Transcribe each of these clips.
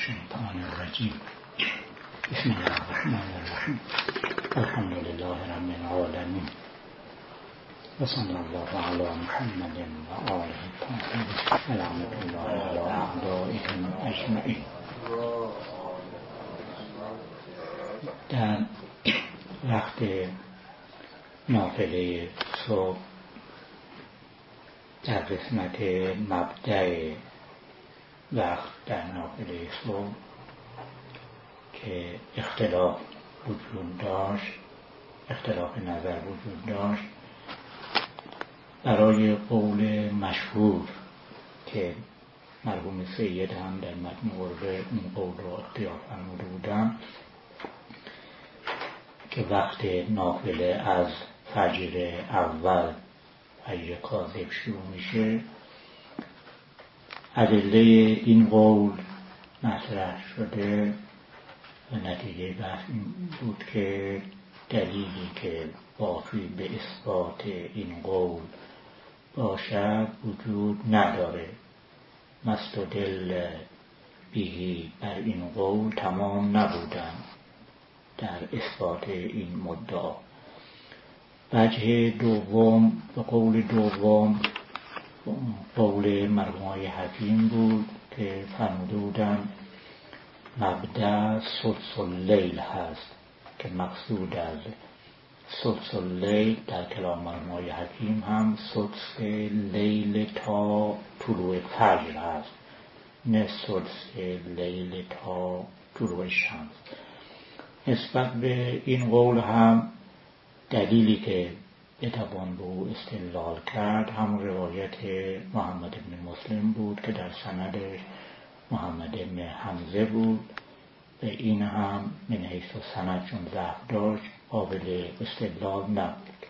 الشیطان الرجیم. بسم الله الرحمن الرحیم. الحمد لله رب العالمین و صلی الله علی محمد و آله الطاهرین. الحمد لله علی اعدائهم اجمعین. در وقت نافله صبح در قسمت مبدأ وقت در نافله صبح که اختلاف نظر وجود داشت، برای قول مشهور که مرحوم سید هم در متن قربه اون قول رو اختیار فرموده بودم که وقت نافله از فجر اول، فجر کاذب شروع میشه. ادله این قول مطرح شده و نتیجه بحث این بود که دلیلی که وافی به اثبات این قول باشد وجود نداره. مستدل بهی بر این قول تمام نبودن در اثبات این مدعا. وجه دوم و قول دوم قول مرحوم حکیم بود که فرموده بودن مبدأ سدس اللیل هست که مقصود از سدس اللیل در کلام مرحوم حکیم هم سدس لیل تا طلوع فجر هست، نه سدس لیل تا طلوع شمس. نسبت به این قول هم دلیلی که بتوان به او استدلال کرد همون روایت محمد بن مسلم بود که در سندش محمد بن حمزه بود و این هم من حیث سند چون ضعف داشت قابل استدلال نبود.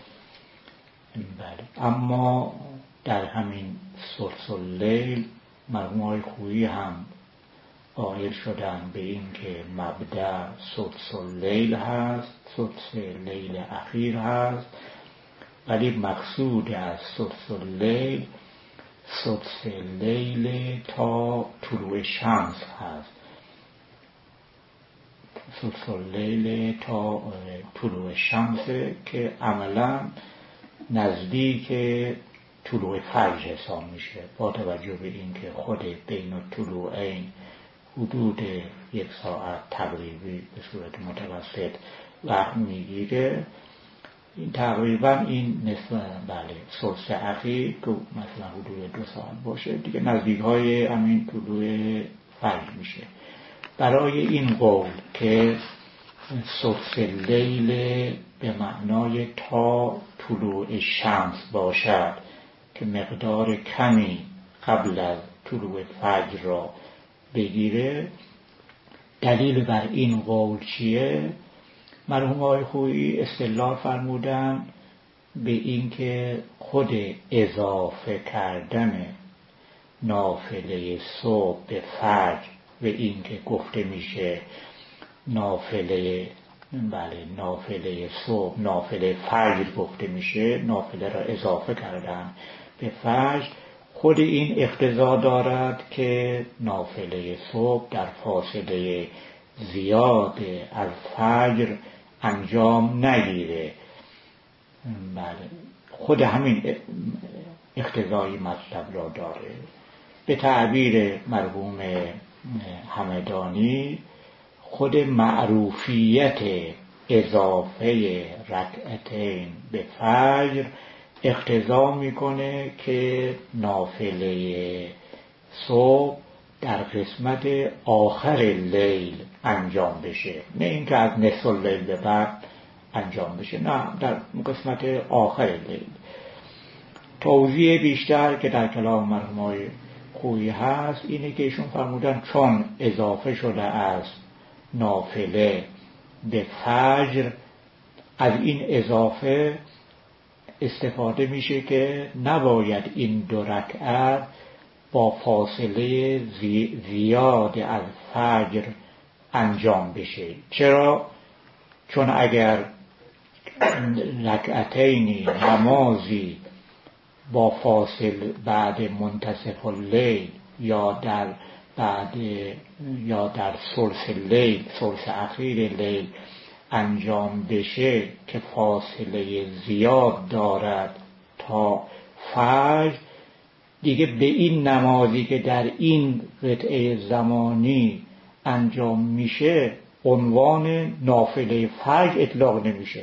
اما در همین سدس اللیل مرحوم خویی هم قائل شدن به این که مبدأ سدس اللیل هست، سدس لیل اخیر هست، ولی مقصود از سدس اللیل سدس لیل تا طلوع شمس هست. سدس اللیل تا طلوع شمس که عملا نزدیک طلوع فجر حساب میشه، با توجه به اینکه خود بین الطلوعین حدود 1 ساعت تقریبی به صورت متوسط وقت میگیره. این تقریبا این نسبت سدس اخیر که مثلا حدود 2 ساعت باشه دیگه نزدیک های همین طلوع فجر میشه. برای این قول که سدس لیل به معنای تا طلوع شمس باشد که مقدار کمی قبل از طلوع فجر را بگیره، دلیل بر این قول چیه؟ مرحوم آقای خویی استدلال فرمودن به این که خود اضافه کردن نافله صبح به فجر و این که گفته میشه نافله صبح نافله فجر گفته میشه، نافله را اضافه کردن به فجر، خود این اقتضا دارد که نافله صبح در فاصله زیاد از فجر انجام نگیره. خود همین اقتضای مطلب را داره. به تعبیر مرحوم همدانی خود معروفیت اضافه رکعتین به فجر اقتضا میکنه که نافله صبح در قسمت آخر لیل انجام بشه، نه اینکه از نصف اللیل به بعد انجام بشه، نه در قسمت آخر لیل. توضیح بیشتر که در کلام مرحوم خویی هست اینه که ایشون فرمودن چون اضافه شده از نافله به فجر، از این اضافه استفاده میشه که نباید این 2 رکعت با فاصله زیاد از فجر انجام بشه. چرا؟ چون اگر رکعتینی نمازی با فاصل بعد منتصف اللیل یا در بعد یا در ثلث لیل، ثلث اخیر لیل انجام بشه که فاصله زیاد دارد تا فجر، دیگه به این نمازی که در این قطعه زمانی انجام میشه عنوان نافله فجر اطلاق نمیشه.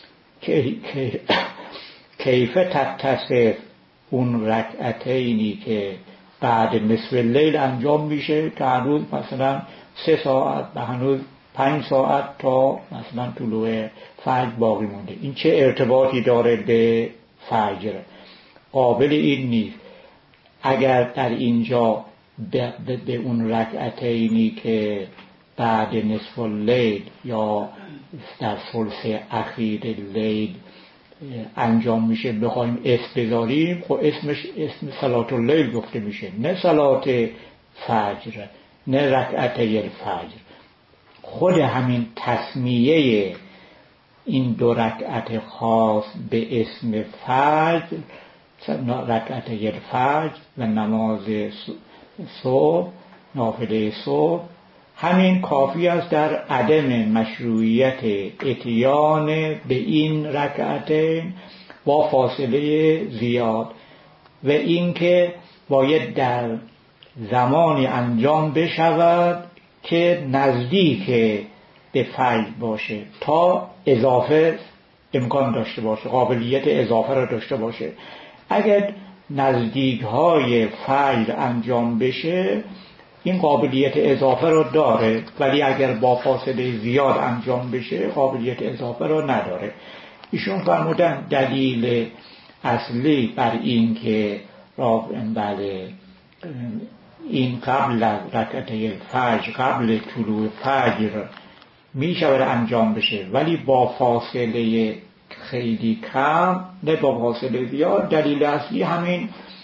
کیف تتصف اون رکعتینی که بعد نصف لیل انجام میشه که هنوز مثلا 3 ساعت و هنوز 5 ساعت تا مثلا طلوع فجر باقی مونده، این چه ارتباطی داره به فجر؟ قابل این نیست. اگر در اینجا به اون رکعتینی که بعد نصف لیل یا در ثلث اخیر لیل انجام میشه بخوایم اسم بذاریم، خب اسمش اسم صلات اللیل گفته میشه، نه صلات فجر، نه رکعتي الفجر. خود همین تسمیه این 2 رکعت خاص به اسم فجر، رکعتي الفجر و نماز صبح، نافله صبح، همین کافی است در عدم مشروعیت اتیان به این رکعتین با فاصله زیاد و اینکه باید در زمانی انجام بشود که نزدیک به فجر باشه تا اضافه امکان داشته باشه، قابلیت اضافه را داشته باشه. اگر نزدیک های فجر انجام بشه این قابلیت اضافه رو داره، ولی اگر با فاصله زیاد انجام بشه قابلیت اضافه رو نداره. ایشون فرمودن دلیل اصلی بر این که بله این قبل از رکعتي الفجر، قبل طلوع فجر می شود انجام بشه ولی با فاصله خیلی کم، نه با فاصله زیاد. دلیل اصلی همین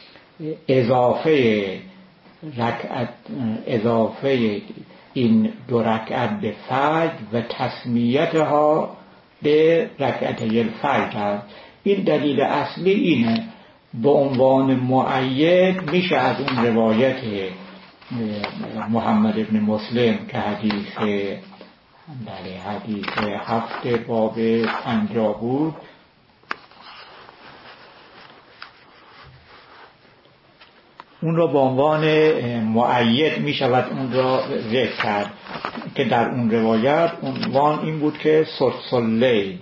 اضافه این 2 رکعت به فجر و تسمیتها به رکعتي الفجر است. این دلیل اصلی اینه. به عنوان مؤید میشه از اون روایت محمد ابن مسلم که حدیث 7 باب 50 بود، اون را به عنوان مؤید می شود اون را ذکر کرد که در اون روایت عنوان این بود که ثلث اللیل.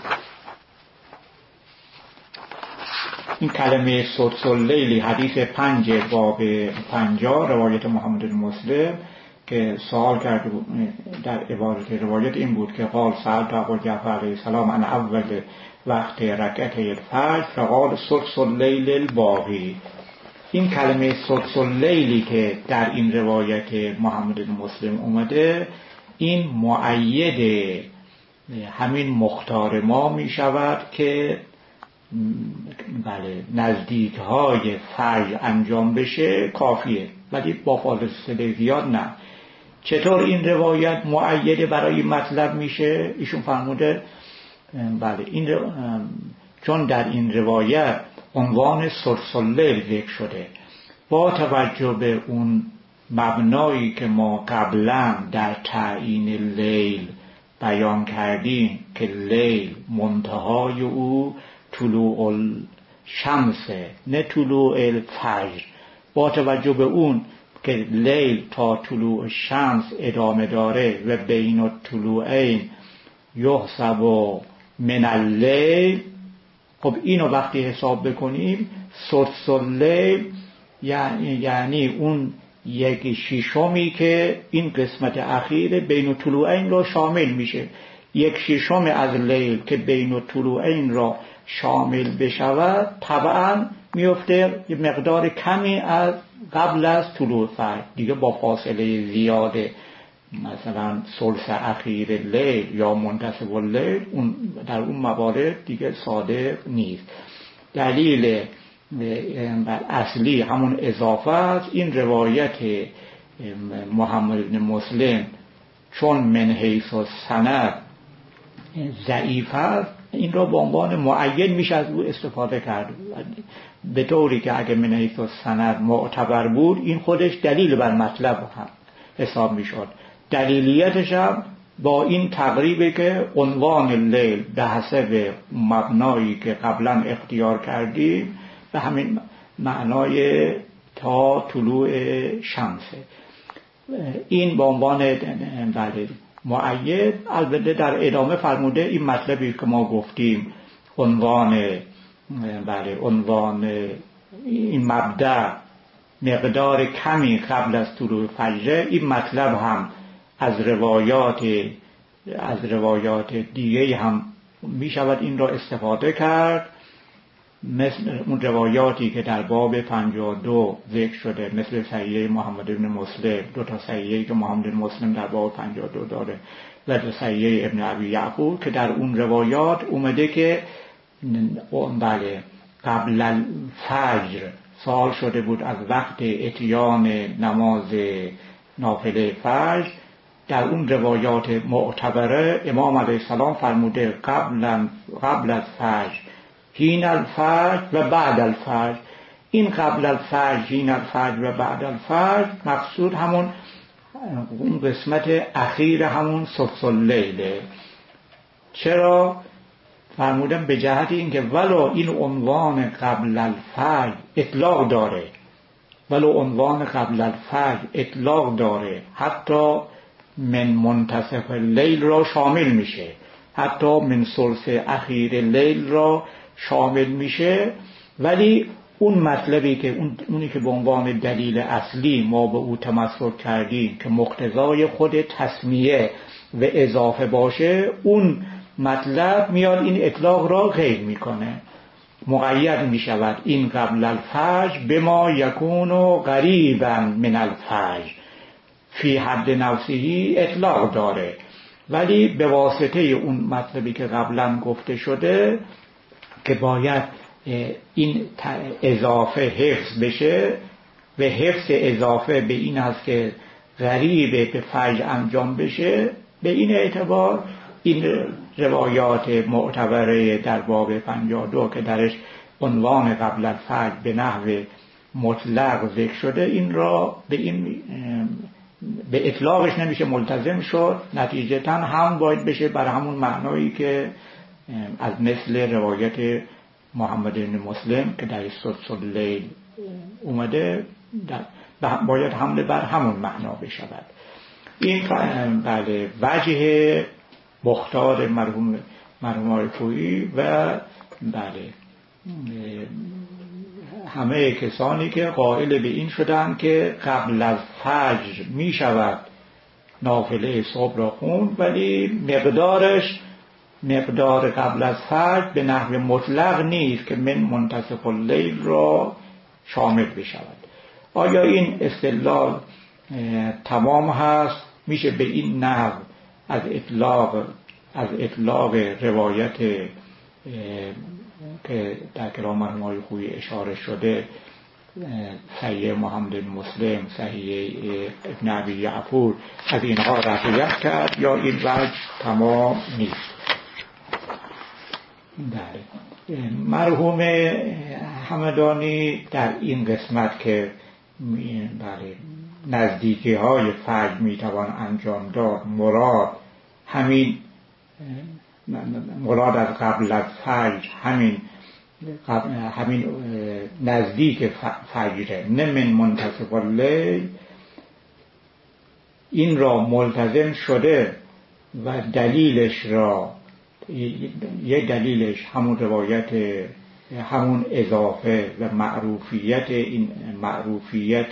این کلمه ثلث اللیل حدیث 5 باب 50 روایت محمد بن مسلم که سوال کرد در عبارت روایت این بود که قال سألت ابا جعفر علیه السلام عن اول وقت رکعتي الفجر فقال ثلث اللیل الباقی. این کلمه ثلث اللیلی که در این روایت محمد بن مسلم اومده، این مؤید همین مختار ما می شود که بله نزدیک های فجر انجام بشه کافیه، ولی با فاصله زیاد نه. چطور این روایت مؤید برای مطلب میشه؟ ایشون فرموده بله چون در این روایت عنوان ثلث اللیل ذکر شده، با توجه به اون مبنایی که ما قبلا در تعیین لیل بیان کردیم که لیل منتهای او طلوع الشمس نه طلوع الفجر، با توجه به اون که لیل تا طلوع شمس ادامه داره و بین الطلوعین یحسب من اللیل، خب اینو وقتی حساب بکنیم ثلث اللیل یعنی اون 1/6 که این قسمت اخیر بین الطلوعین را شامل میشه. 1/6 از لیل که بین الطلوعین را شامل بشود طبعا میفته یه مقدار کمی از قبل از طلوع فجر، دیگه با فاصله زیاده، مثلا ثلث اخیر لیل یا منتصف اللیل در اون موارد دیگه صادق نیست. دلیل اصلی همون اضافه است. این روایت محمد بن مسلم چون من حیث السند ضعیف است، این را به عنوان مؤید میشه از او استفاده کرد، به طوری که اگه من حیث السند معتبر بود این خودش دلیل بر مطلب هم حساب میشد. دلیلیتش هم با این تقریبی که عنوان لیل به حسب مبنایی که قبلا اختیار کردیم به همین معنای تا طلوع شمسه. این به عنوان بله مؤید. البته در ادامه فرموده این مطلبی که ما گفتیم عنوان این مبدأ مقدار کمی قبل از طلوع فجر، این مطلب هم از روایات دیگه هم می شود این را استفاده کرد، مثل اون روایاتی که در باب 52 ذکر شده، مثل صحیح محمد بن مسلم، دو تا صحیحی که محمد بن مسلم در باب 52 داره و صحیح ابن ابی یعقوب که در اون روایات اومده که بله قبل الفجر سوال شده بود از وقت اتیان نماز نافله فجر. در اون روایات معتبره امام علیه السلام فرموده قبل از فجر، حین الفجر و بعد الفجر. این قبل الفجر، حین الفجر و بعد الفجر مقصود همون اون قسمت اخیر همون ثلث اللیله. چرا؟ فرمودم به جهت اینکه ولو این عنوان قبل الفجر اطلاق داره، حتی من منتصف اللیل را شامل میشه، حتی من ثلث اخیر لیل را شامل میشه، ولی اون مطلبی که اونی که به عنوان دلیل اصلی ما به او تمسک کردیم که مقتضای خود تسمیه و اضافه باشه، اون مطلب میاد این اطلاق را غیر میکنه، مقید میشود. این قبل الفجر بما یکون قریبا من الفجر فی حد نفسه اطلاق داره، ولی به واسطه اون مطلبی که قبلا گفته شده که باید این اضافه حفظ بشه و حفظ اضافه به این هست که قریب به فجر انجام بشه، به این اعتبار این روایات معتبره در باب 52 که درش عنوان قبل الفجر به نحو مطلق ذکر شده، این را به اطلاقش نمیشه ملتزم شد، نتیجتاً هم باید بشه بر همون معنایی که از مثل روایت محمد بن مسلم که در ثلث اللیل اومده باید حمله بر همون معنا بشود. این بله وجه مختار مرحوم آقای پویی و بله همه کسانی که قائل به این شدن که قبل از فجر می شود نافله صبح را خوند، ولی مقدار قبل از فجر به نحو مطلق نیست که من منتصف اللیل را شامل بشود. آیا این استدلال تمام هست؟ میشه به این نحو از اطلاق روایت که در کلام مرحوم آقای خویی اشاره شده، صحیح محمد بن مسلم، صحیح ابن ابی یعقوب، از اینها رفعیت کرد یا این وجه تمام نیست؟ مرحوم همدانی در این قسمت که نزدیکی های فجر میتوان انجام داد، مراد از قبل از فجر همین نزدیک فجر، نه من منتصف اللیل، این را ملتزم شده و دلیلش را یه دلیلش همون روایت همون اضافه و معروفیت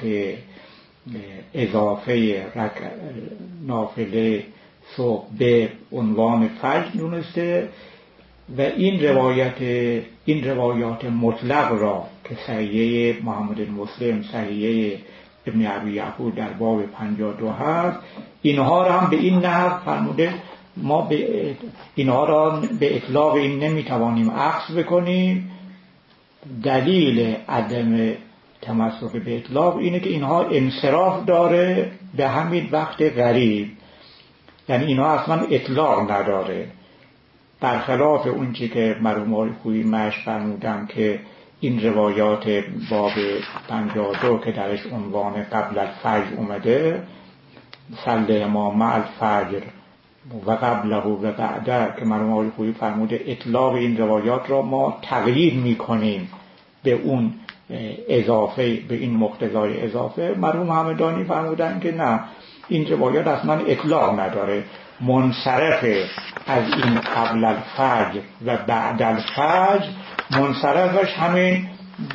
اضافه نافله صبح به عنوان فجر دونسته و این روایات مطلق را که صحیح محمد بن مسلم، صحیح ابن ابی یعقوب در باب 52 هست، اینها را هم به این نحو فرموده. ما اینها را به اطلاق این نمیتوانیم اخذ بکنیم. دلیل عدم تمسک به اطلاق اینه که اینها انصراف داره به همین وقت قریب، یعنی اینها اصلا اطلاق نداره. برخلاف اون چی که مرحوم آقای خویی مشت فرمودن که این روایات باب 52 که درش عنوان قبل الفجر اومده، صلی ما مع الفجر و قبله و بعده، که مرحوم آقای خویی فرموده اطلاق این روایات را ما تغییر میکنیم به اون اضافه، به این مقتضای اضافه. مرحوم همدانی فرمودن که نه، این روایات اصلا اطلاق نداره، منصرف از این قبل الفجر و بعد الفجر، منصرفش همین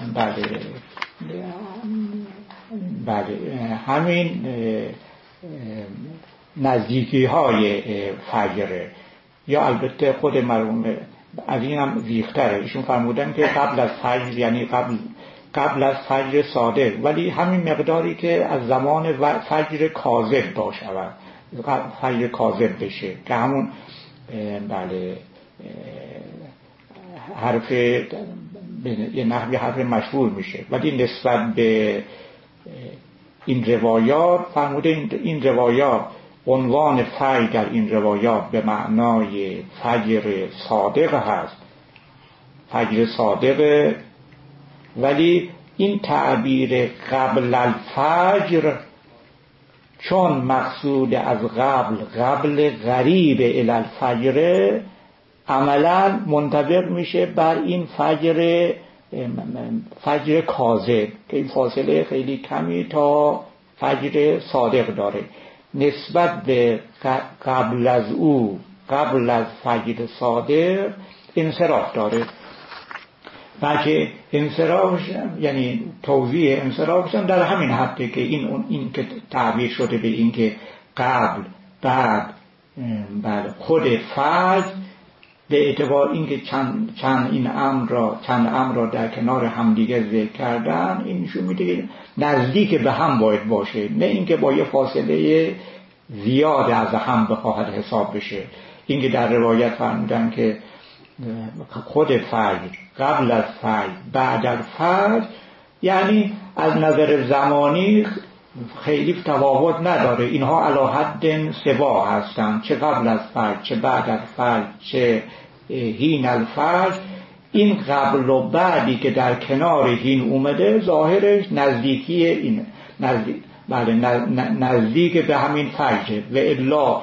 همین نزدیکی های فجره. یا البته خود مرحوم از این هم زیختره، ایشون فرمودن که قبل از فجر یعنی قبل از فجر صادق، ولی همین مقداری که از زمان فجر کاذب باشه، فجر کاذب بشه، که همون حرف یه نحوی حرف مشهور میشه. ولی نسبت به این روایات فرموده این روایات عنوان فجر در این روایات به معنای فجر صادق هست، فجر صادق، ولی این تعبیر قبل الفجر چون مقصود از قبل غریب الی الفجر، عملا منطبق میشه بر این فجر کاذب که این فاصله خیلی کمی تا فجر صادق داره. نسبت به قبل از او، قبل از فجر صادق انصراف داره. بلکه انصرافش یعنی توضیح انصرافش هم در همین حده که این که تعبیر شده به این که قبل بعد خود فجر، به اعتبار اینکه چند امر را در کنار همدیگه ذکر کردن، این نشون میده که نزدیک به هم باید باشه، نه اینکه با یه فاصله زیاد از هم بخواهد حساب بشه. اینکه در روایت فرمودن که خود فجر، قبل از فجر، بعد از فجر، یعنی از نظر زمانی خیلی تفاوت نداره، اینها علی حد سوا هستند، چه قبل از فجر، چه بعد از فجر، چه حین الفجر. این قبل و بعدی که در کنار حین اومده ظاهرش نزدیکی این نزدیک به همین فجر، و الا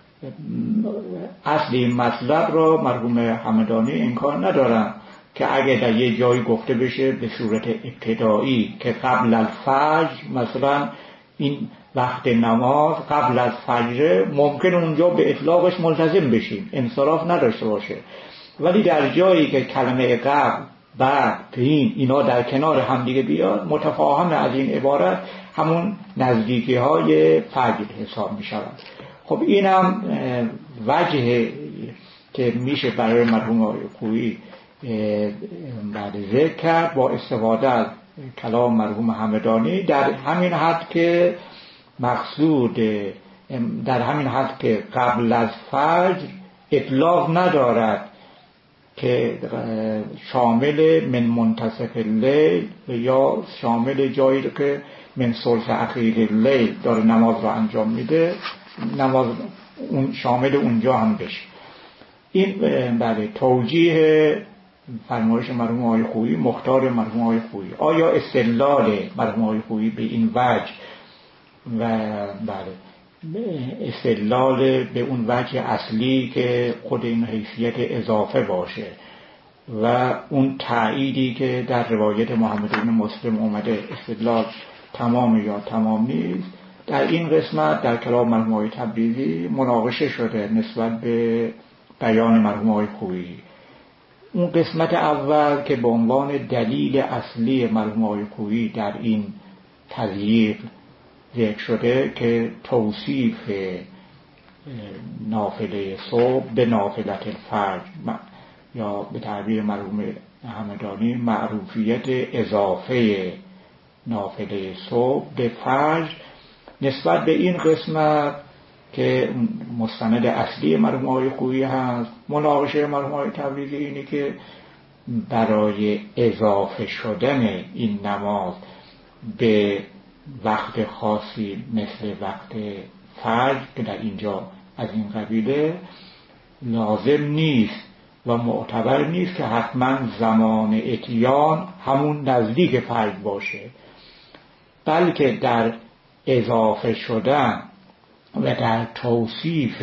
اصل این مطلب را مرحوم همدانی انکار ندارن که اگه در یه جایی گفته بشه به صورت ابتدایی که قبل الفجر، مثلا این وقت نماز قبل از فجر، ممکن اونجا به اطلاقش ملتزم بشیم، انصراف نداشته باشه. ولی در جایی که کلمه قبل، بعد، اینا در کنار همدیگه بیاد، متفاهم از این عبارت همون نزدیکی های فجر حساب می شود. خب اینم وجه که میشه برای مرحوم آقای خویی بعد ذکر کرد با استفاده از کلام مرحوم همدانی، در همین حد که مقصود، در همین حد که قبل از فجر اطلاق ندارد که شامل من منتصف اللیل یا شامل جایی که من ثلث اخیر اللیل داره نماز رو انجام میده، نماز اون شامل اونجا هم بشه. این بله توجیه فرمایش مرحوم آقای خویی، مختار مرحوم آقای خویی. آیا استدلال مرحوم آقای خویی به این وجه و بله استدلال به اون وجه اصلی که خود این حیثیت اضافه باشه و اون تأییدی که در روایت محمد بن مسلم اومده، استدلال تمام یا تمام نیست، در این قسمت در کلام مرحوم آقای تبریزی مناقشه شده نسبت به بیان مرحوم آقای خویی. اون قسمت اول که به عنوان دلیل اصلی مرحوم آقای خویی در این تضییق ذکر شده که توصیف نافله صبح به نافلت الفجر، یا به تعبیر مرحوم همدانی معروفیت اضافه نافله صبح به فجر، نسبت به این قسمت که مستند اصلی مرحوم آقای خویی هست، مناقشه مرحوم آقای تبریزی اینه که برای اضافه شدن این نماز به وقت خاصی مثل وقت فجر که در اینجا از این قبیله، لازم نیست و معتبر نیست که حتما زمان اتیان همون نزدیک فجر باشه، بلکه در اضافه شدن و در توصیف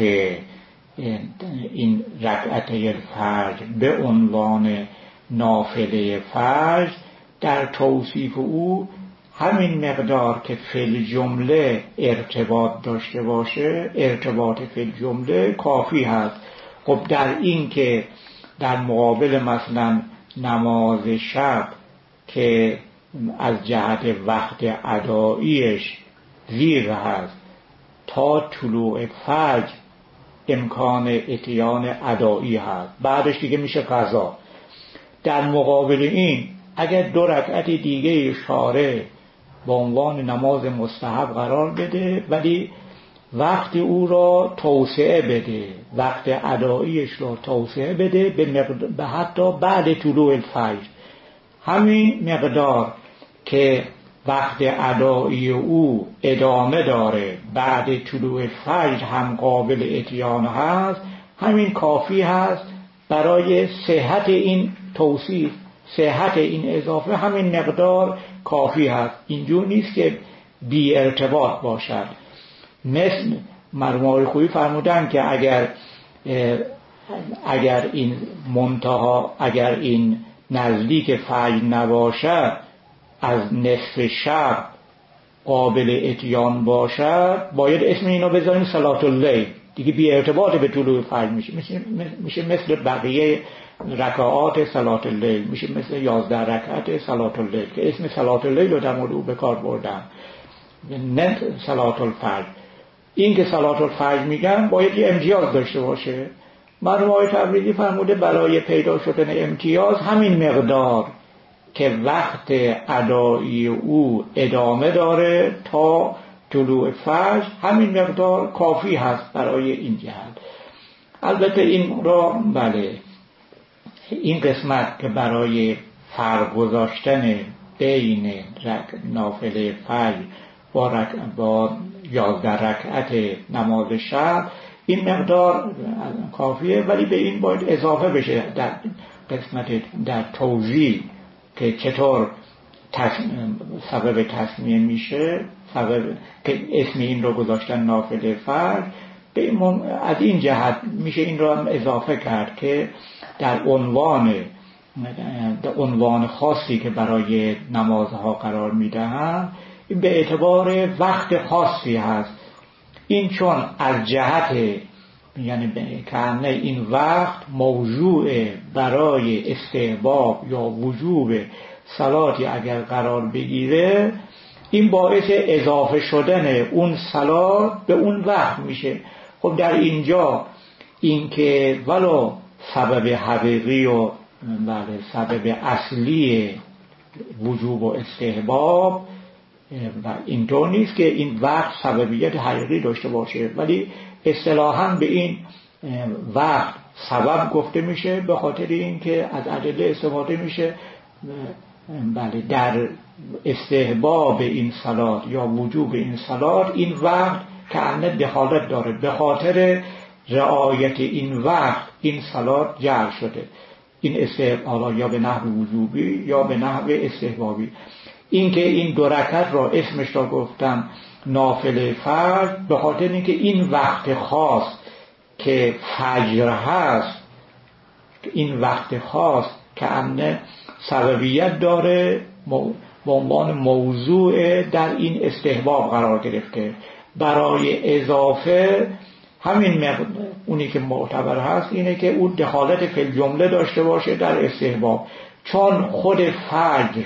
این رکعته فجر به عنوان نافله فجر، در توصیف او همین مقدار که فی الجمله ارتباط داشته باشه، ارتباط فی الجمله کافی هست. خب در این که در مقابل مثلا نماز شب که از جهت وقت اداییش زیر هست تا طلوع فجر امکان اتیان ادایی هست، بعدش دیگه میشه قضا. در مقابل این اگر 2 رکعت دیگه شارع با عنوان نماز مستحب قرار بده ولی وقت او را توسعه بده، وقت اداییش را توسعه بده به حتی بعد طلوع الفجر، همین مقدار که وقت ادایی او ادامه داره بعد طلوع فجر هم قابل اتیان هست، همین کافی هست برای صحت این توصیف، صحت این اضافه همین مقدار کافی هست. اینجور نیست که بی ارتباط باشد. مثل مرحوم خویی فرمودن که اگر این منتها، اگر این نزدیک فجر نباشد، از نصف شب قابل اتیان باشد، باید اسم اینو بذاریم صلاة اللیل، دیگه بی ارتباط به طلوع فجر میشه مثل بقیه رکعات صلاة اللیل، میشه مثل 11 رکعت صلاة اللیل که اسم صلاة اللیل رو در مورد او به کار بردن، نه صلاة الفجر. این که صلاة الفجر میگن باید یه امتیاز داشته باشه. مرحوم تبریزی فرموده برای پیدا شدن امتیاز همین مقدار که وقت ادایی او ادامه داره تا طلوع فجر، همین مقدار کافی هست برای این جهت. البته این را بله، این قسمت که برای فرق گذاشتن بین نافله فجر با 11 رکعت نماز شب، این مقدار کافیه، ولی به این باید اضافه بشه در قسمت در توضیح که چطور سبب تسمیه میشه، سبب که اسم این رو گذاشتن نافله فجر. از این جهت میشه این رو هم اضافه کرد که در عنوان خاصی که برای نمازها قرار میدهند به اعتبار وقت خاصی هست. این چون از جهت یعنی که این وقت موضوع برای استحباب یا وجوب صلاتی اگر قرار بگیره، این باعث اضافه شدن اون صلات به اون وقت میشه. خب در اینجا این که ولو سبب حقیقی و سبب اصلی وجوب و استحباب و اینطور نیست که این وقت سببیت حقیقی داشته باشه، ولی اصطلاحاً به این وقت سبب گفته میشه به خاطر اینکه از ادله استفاده میشه بله در استحباب این صلات یا وجوب این صلات. این وقت کأنه دخالت داره، به خاطر رعایت این وقت این صلات جعل شده، این استحباب یا به نحو وجوبی یا به نحو استحبابی. اینکه این 2 رکعت را اسمش را گفتم نافله فجر به خاطر اینکه این وقت خاص که فجر هست، این وقت خاص که امن سببیت داره به عنوان موضوع در این استحباب قرار گرفته. برای اضافه همین اونی که معتبر هست اینه که اون دخالت فی الجمله داشته باشه در استحباب، چون خود فجر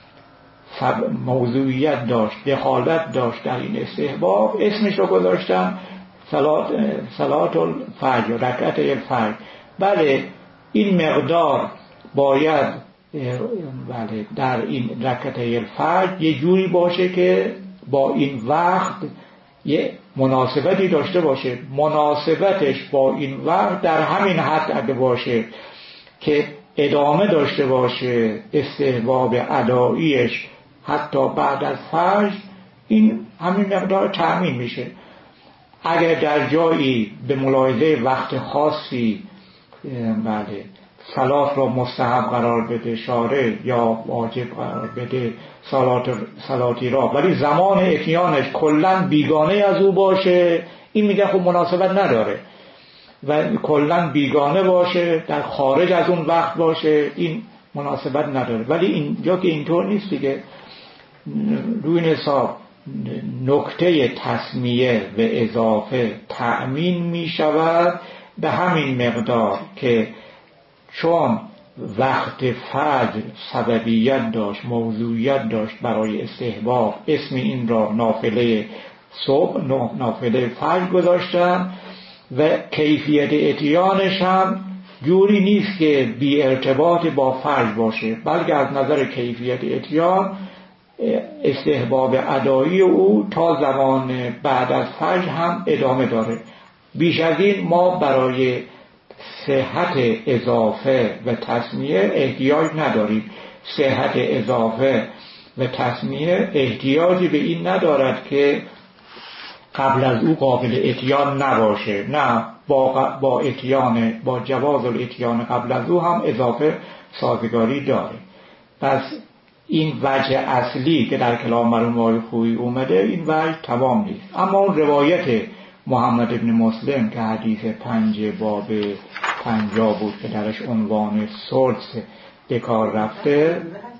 موضوعیت داشت، دخالت داشت در این استحباب، اسمش رو گذاشتن صلاة الفجر، رکعت الفجر. بله این مقدار باید بله در این رکعت الفجر یه جوری باشه که با این وقت یه مناسبتی داشته باشه، مناسبتش با این وقت در همین حد اگه باشه که ادامه داشته باشه استحباب اداییش حتی بعد از فجر، این همین مقدار تأمین میشه. اگر در جایی به ملاحظه وقت خاصی بله صلات را مستحب قرار بده شارع یا واجب قرار بده صلاتی را، ولی زمان اتیانش کلا بیگانه از او باشه، این میگه خب مناسبت نداره. و کلا بیگانه باشه، در خارج از اون وقت باشه، این مناسبت نداره. ولی اینجا که اینطور نیست دیگه، روی این حساب نکته تسمیه و اضافه تأمین می شود به همین مقدار که چون وقت فجر سببیت داشت، موضوعیت داشت برای استحباب، اسم این را نافله صبح، نافله فجر گذاشتن و کیفیت اتیانش هم جوری نیست که بی ارتباط با فجر باشه، بلکه از نظر کیفیت اتیان استحباب ادایی او تا زمان بعد از فجر هم ادامه داره. بیش از این ما برای صحت اضافه و تسمیه احتیاج نداریم. صحت اضافه و تسمیه احتیاجی به این ندارد که قبل از او قابل اتیان نباشه، نه با اتیان، با جواز الاتیان قبل از او هم اضافه سازگاری داره. پس این وجه اصلی که در کلام مرحوم آقای خویی اومده، این وجه تمام نیست. اما اون روایت محمد ابن مسلم که حدیث 5 باب 50 بود که درش عنوان سلس به کار رفته،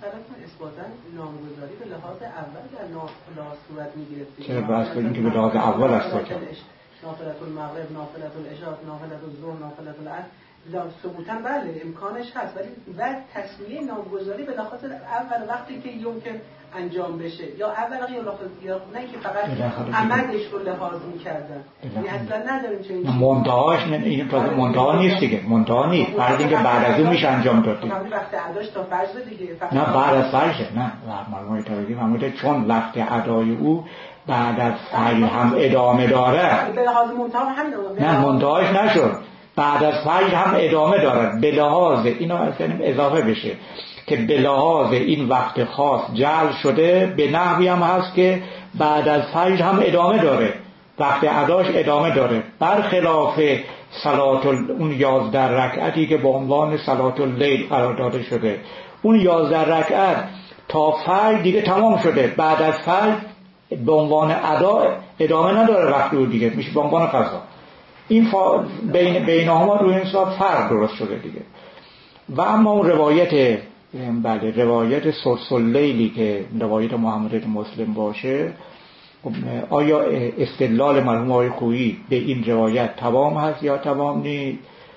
نامگذاری به لحاظ اول در نافله صورت می‌گرفت. چرا بحث کنیم که به لحاظ اول است؟ نافله المغرب، نافله العشاء، نافله الظهر، نافله العصر، ثبوتا بله امکانش هست، ولی بعد تسمیه نامگذاری به لحاظ اول وقتی که یمکن انجام بشه، یا اول یا نه که فقط عملش رو لحاظ می‌کردن، یعنی اصلا نداریم چه منتهاش این تازه منتها نیست دیگه، منتها نیست، فرض اینکه بعد از اون میشه انجام داد دیگه. وقت اداش تا فجر دیگه، نه بعد از فجر، نه مرحوم تاریخی فرموده چون وقت ادای او بعد از فجر هم ادامه داره. به لحاظ منتها همین نه منتهاش نشد، بعد از فجر هم ادامه دارد. به لحاظ اینو اصلا اضافه بشه که به لحاظ این وقت خاص جعل شده، به نحوی هم هست که بعد از فجر هم ادامه داره، وقت اداش ادامه داره، برخلاف صلات اون 11 رکعتی که به عنوان صلات اللیل قرار داده شده. اون 11 رکعت تا فجر دیگه تمام شده، بعد از فجر به عنوان ادا ادامه نداره، وقت رو دیگه میشه به عنوان قضا. این بینهما روی حساب فرق درست شده دیگه. و اما اون روایت روایت سلس اللیلی که روایت محمد بن مسلم باشه، آیا استدلال مرحوم آقای خویی به این روایت تمام هست یا تمام نیست؟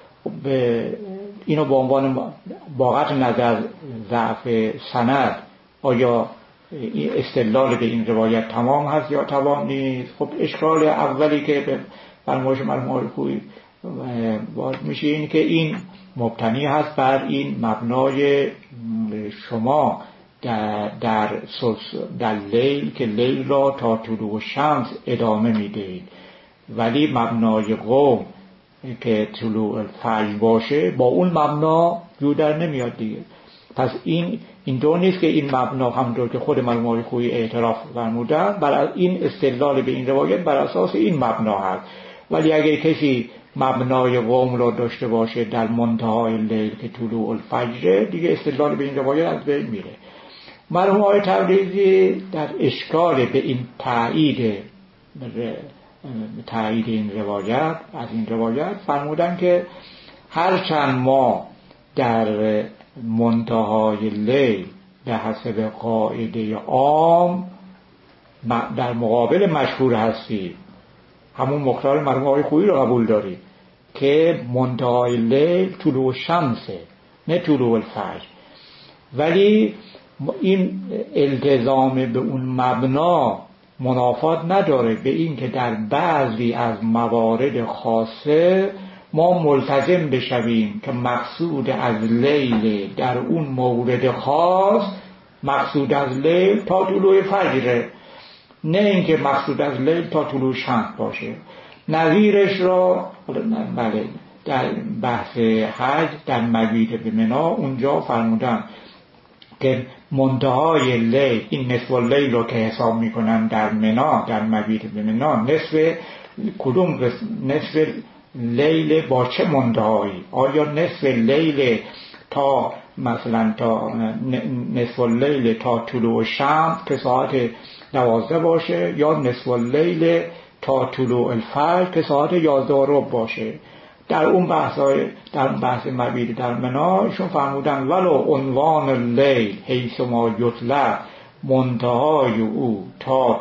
اینو به عنوان با قطع نظر ضعف سند، آیا استدلال به این روایت تمام هست یا تمام نیست؟ خب اشکال اولی که به فرمایش مرحوم آقای خویی وارد میشه این که این مبتنی هست بر این مبنای شما در لیل که لیل را تا طلوع شمس ادامه میدهید، ولی مبنای قوم که طلوع فجر باشه با اون مبنا جو در نمیاد دیگه. پس این دو نیست که این مبنا همونطور که خود مرحوم آقای خویی اعتراف فرمودن، برای این استدلال به این روایت بر اساس این مبنا هست. ولی اگر کسی مبنای قوم را داشته باشه در منتهای لیل که طلوع الفجر، دیگه استدلال به این روایت از بین میره. مرحوم آقای تبریزی در اشکال به این تایید این روایت از این روایت فرمودن که هرچند ما در منتهای لیل به حسب قاعده عام در مقابل مشهور هستیم، همون مقدار مرحوم آقای خویی رو قبول داریم که منتهای لیل طلوع شمسه نه طلوع الفجر، ولی این التزام به اون مبنا منافات نداره به این که در بعضی از موارد خاصه ما ملتزم بشویم که مقصود از لیل در اون مورد خاص مقصود از لیل تا طلوع فجره، نه اینکه مقصود از لیل تا طلوع شمس باشه. نظیرش را بله در بحث حج در مبیت به منی اونجا فرمودن که منتهای لیل، این نصف اللیل رو که حساب میکنن در منی در مبیت به منی نصف کدوم نصف لیل با چه منتهایی؟ آیا نصف لیل تا مثلا تا نصف اللیل تا طلوع شمس که ساعت 12 باشه، یا نصف اللیل تا طلوع الفجر که ساعت 11 باشه؟ در اون بحث مبید در مناشون فرمودن ولو عنوان اللیل حیث ما یطلق، منتهای او تا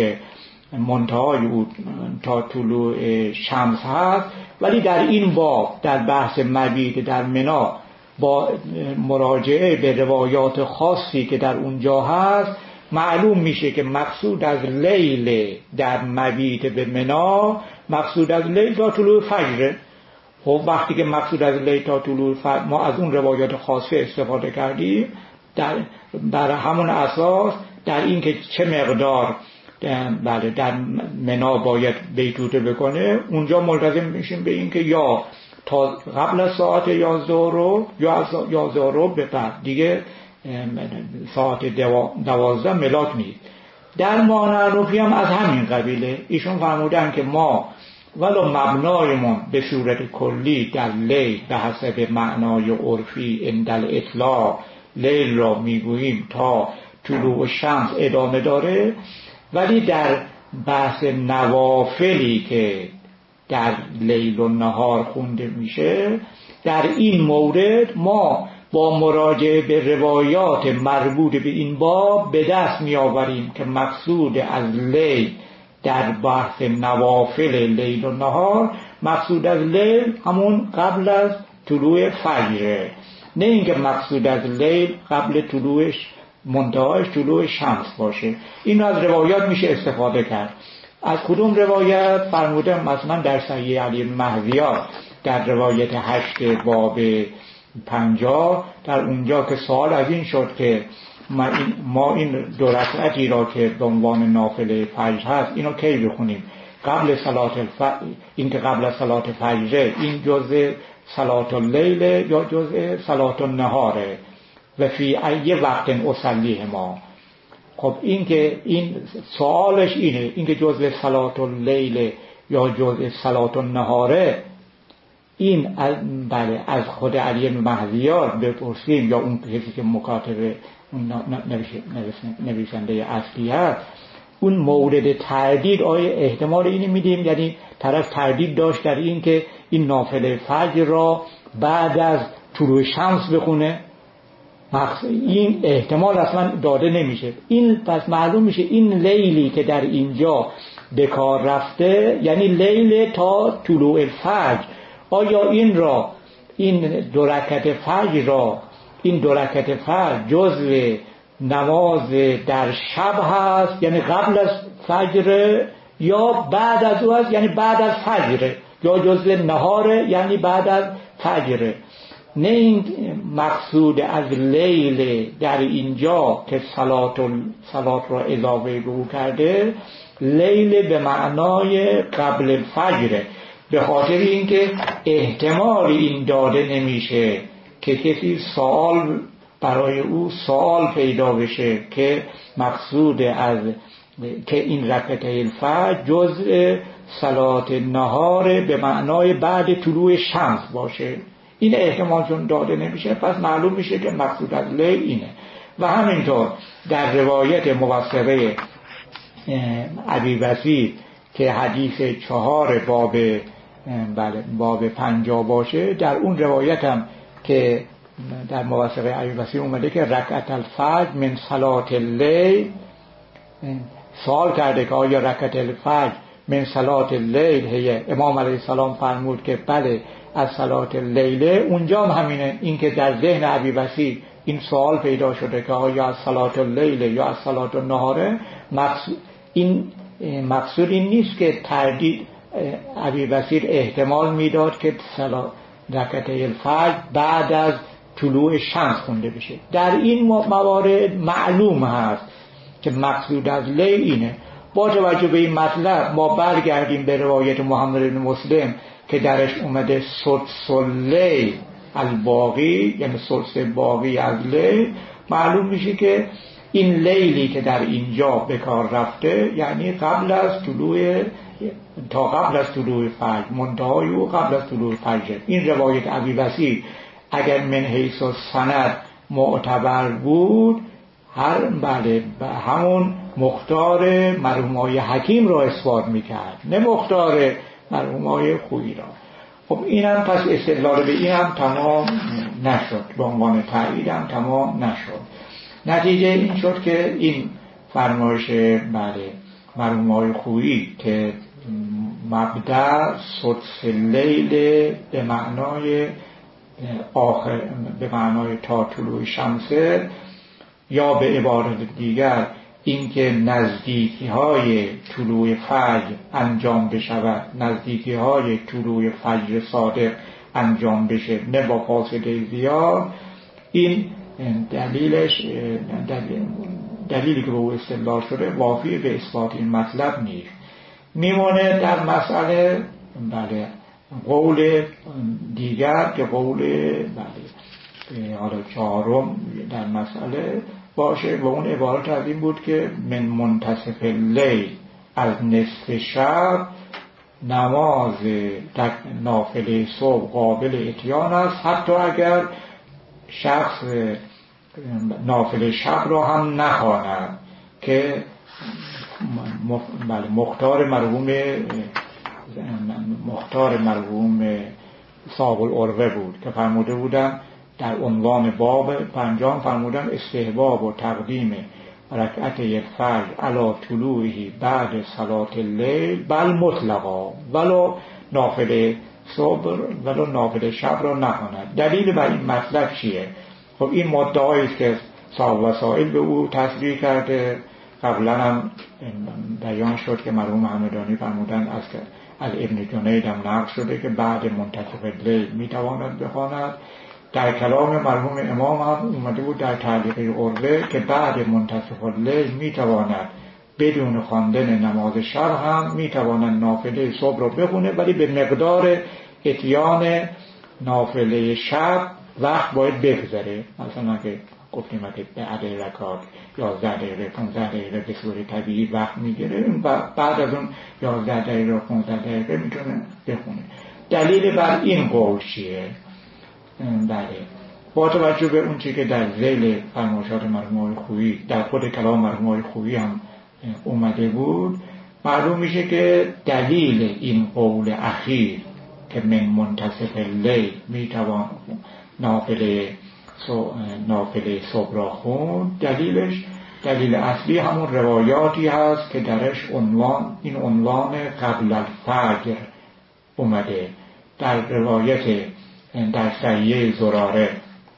طلوع شمس هست، ولی در این باب در بحث مبید در منا با مراجعه به روایات خاصی که در اونجا هست معلوم میشه که مقصود از لیل در مبیت به منا مقصود از لیل تا طلوع فجر. خب وقتی که مقصود از لیل تا طلوع فجر ما از اون روایات خاصه استفاده کردیم در همون اساس در این که چه مقدار در منا باید بیتوته بکنه، اونجا ملتزم میشیم به این که یا تا قبل از ساعت 11 یا از 11 به بعد دیگه ساعت 12 ملاک نیست. در معنوی هم از همین قبیله ایشون فرمودن که ما ولو مبنایمون به صورت کلی در لیل به حسب معنای عرفی اندل اطلاق لیل را میگوییم تا طلوع شمس ادامه داره، ولی در بحث نوافلی که در لیل و نهار خونده میشه در این مورد ما با مراجعه به روایات مربوط به این باب به دست می آوریم که مقصود از لیل در بحث نوافل لیل و نهار مقصود از لیل همون قبل از طلوع فجر، نه اینکه مقصود از لیل قبل طلوعش منتهاش طلوع شمس باشه. این از روایات میشه استفاده کرد. از کدوم روایت؟ فرمودم مثلا در صحیح علی مهدیار در روایت 8 باب 50 در اونجا که سوال از این شد که ما این 2 رکعتی را که به عنوان نافله فجر هست اینو کی بخونیم؟ قبل صلات الفجر، این که قبل از صلات فجر این جزء صلات اللیل یا جزء صلات النهاره و فی ای وقت اصلیه ما. خب این که این سوالش اینه، این که جزء صلات اللیل یا جزء صلات النهاره، این از خود علی مهدیار بپرسیم یا اون کسی که مکاتبه نویسنده اصلی هست، اون مورد تردید آیا احتمال اینو میدیم؟ یعنی طرف تردید داشت در این که این نافله فجر را بعد از طلوع شمس بخونه، این احتمال اصلا داده نمیشه. این پس معلوم میشه این لیلی که در اینجا به کار رفته یعنی لیل تا طلوع الفجر. آیا این 2 رکعت فجر را، این 2 رکعت فجر جزء نماز در شب هست یعنی قبل از فجر، یا بعد از او هست یعنی بعد از فجر، یا جزء نهار یعنی بعد از فجر؟ نه این مقصود از لیل در اینجا که صلات را اضافه به او کرده لیل به معنای قبل الفجر، به خاطر اینکه احتمال این داده نمیشه که کسی برای او سوال پیدا بشه که مقصود از که این رکعت الفجر جزء صلات نهار به معنای بعد طلوع شمس باشه. این احتمال چون داده نمیشه پس معلوم میشه که مقصود از لیل اینه. و همینطور در روایت موثقه ابی وسیع که حدیث 4 باب 50 باشه، در اون روایت هم که در موثقه ابی وسیع اومده که رکعت الفجر من صلات اللیل، سوال کرده که آیا رکعت الفجر من صلات اللیل هی؟ امام علیه السلام فرمود که بله از صلات اللیل. اونجا هم همینه، این که در ذهن ابی وسیع این سوال پیدا شده که آیا از صلات اللیل یا از صلات النهاره. مقصود این نیست که تردید ابی وسیع احتمال میداد که رکعت الفجر بعد از طلوع شمس خونده بشه. در این موارد معلوم هست که مقصود از لیل اینه. با توجه به این مطلب ما برگردیم به روایت محمد بن مسلم که درش اومده سدس اللیل الباقی، یعنی سدس باقی از لیل. معلوم میشه که این لیلی که در اینجا به کار رفته یعنی قبل از طلوع تا قبل از طلوع فجر، منتهای او قبل از طلوع فجر. این روایت ابی وسیع اگر من حیث السند معتبر بود، همون مختار مرحوم حکیم را اثبات میکرد، نه مختار مرحوم خویی را. خب اینم پس استدلال به اینم تمام نشد، به عنوان تایید هم تمام نشد. نتیجه این شد که این فرمایش مرحوم خویی که مبدأ سدس لیل به معنای آخر، به معنای تا طلوع شمسه، یا به عبارت دیگر اینکه نزدیکی های طلوع فجر انجام بشود، نزدیکی های طلوع فجر صادق انجام بشه نه با فاصله زیاد، این دلیلی که به او استدلال شده وافی به اثبات این مطلب نیست. میمونه در مسئله قول دیگر که قول حالا چهارم در مسئله باشه و اون عبارت از این بود که من منتصف اللیل از نصف شب نماز در نافله صبح قابل اتیان است، حتی اگر شخص نافله شب را هم نخواند، که مختار مرحوم صاحب العروه بود که فرموده بودن در عنوان باب پنجم، فرمودن استحباب و تقدیم رکعت فجر علی طلوعه بعد صلاة اللیل بل مطلقا، ولو نافله صبح ولو نافله شب را نخواند. دلیل بر این مطلب چیه؟ خب این مدعایی است که صاحب وسائل به او تصریح کرده. قبلا هم بیان شد که مرحوم همدانی فرمودن از ابن جنید هم نقل شده که بعد منتصف اللیل میتواند بخواند. در کلام مرحوم امام هم اومده بود در تعلیق عروه که بعد منتصف اللیل میتواند بدون خواندن نماز شب هم میتواند نافله صبح رو بخونه، ولی به مقدار اتیان نافله شب وقت باید بگذره. مثلا که گفتیم که به عدد رکعات 11 دقیقه 15 دقیقه به صورت طبیعی وقت میگیره و بعد از اون 11 دقیقه 15 دقیقه میتونه بخونه. دلیل بر این قول چیه؟ با توجه به اون چی که در ذیل فرمایشات مرحوم خویی در خود کلام مرحوم خویی هم اومده بود، معلوم میشه که دلیل این قول اخیر که من منتصف اللیل میتوان نافله صبح را خوند، دلیل اصلی همون روایاتی هست که درش این عنوان قبل الفجر اومده. در روایت در صحیح زراره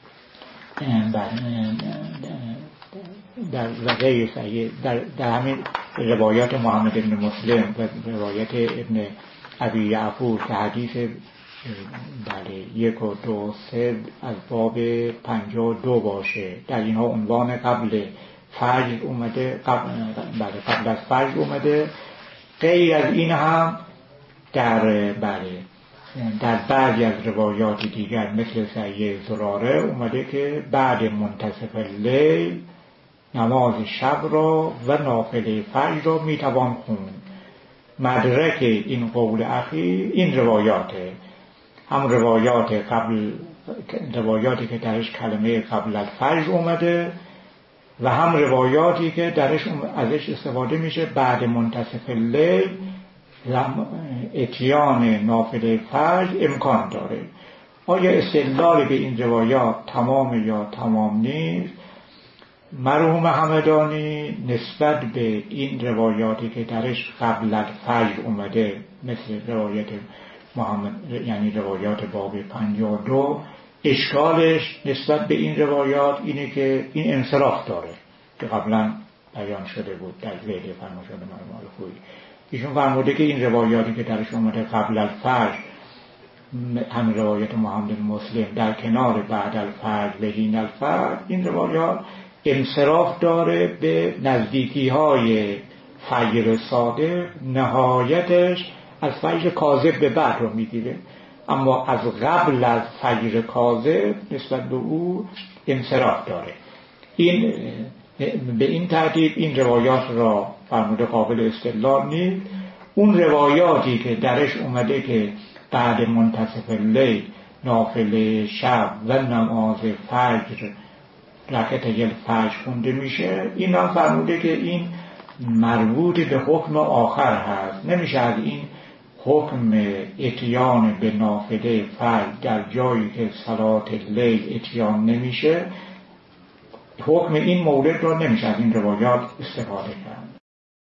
در غیر صحیح در همین روایات محمد بن مسلم و روایت ابن ابی یعفور که حدیث 1 و 2 و 3 از باب 52 باشه، در اینها عنوان قبل فجر اومده، قبل از فجر اومده. غیر از این هم در بعضی از روایات دیگر مثل صحیح زراره اومده که بعد منتصف اللیل نماز شب را و نافله فجر را میتوان خوند. مدرک این قول اخیر این روایاته، هم روایاتی که درش کلمه قبل الفجر اومده و هم روایاتی که درش ازش استفاده میشه بعد منتصف اللیل اتیان نافله فجر امکان داره. آیا استدلال به این روایات تمام یا تمام نیست؟ مرحوم همدانی نسبت به این روایاتی که درش قبل الفجر اومده مثل روایت محمد، یعنی روایات باب 52، اشکالش نسبت به این روایات اینه که این انصراف داره که قبلا بیان شده بود در ذیل فرمایشات مرحوم خویی. ایشون فرموده که این روایاتی که درش اومده قبل الفجر، هم روایت محمد بن مسلم در کنار بعد الفجر و حین الفجر، این روایات انصراف داره به نزدیکی های فجر صادق، نهایتش از فجر کاذب به بعد رو میگیره، اما از قبل از فجر کاذب نسبت به او انصراف داره. این به این ترتیب این روایات را فرموده قابل استدلال نیست اون روایاتی که درش اومده که بعد منتصف اللیل نافله شب و نماز فجر رکعتین الفجر خونده میشه، این هم فرموده که این مربوط به حکم آخر هست، نمیشه از این حکم اتیان به نافله فجر در جایی که صلات لیل اتیان نمیشه، حکم این مورد رو نمیشه از این روایات استفاده کرد.